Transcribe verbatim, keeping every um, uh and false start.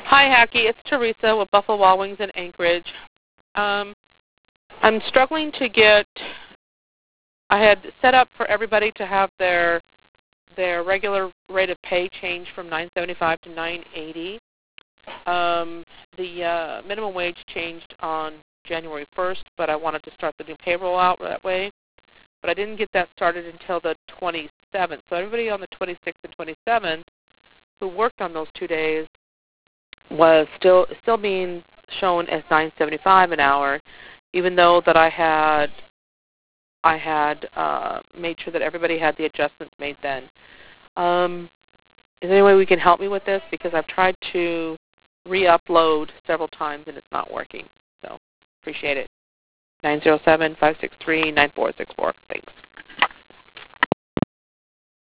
Hi, Hacky. It's Teresa with Buffalo Wild Wings in Anchorage. Um, I'm struggling to get. I had set up for everybody to have their their regular rate of pay change from nine seventy-five to nine eighty. Um, the uh, minimum wage changed on January first, but I wanted to start the new payroll out that way. But I didn't get that started until the twenty-seventh. So everybody on the twenty-sixth and twenty-seventh who worked on those two days was still still being shown as nine seventy-five an hour, even though that I had I had uh, made sure that everybody had the adjustments made then. Um, is there any way we can help me with this? Because I've tried to re-upload several times and it's not working. So appreciate it. nine zero seven, five six three, nine four six four. Thanks.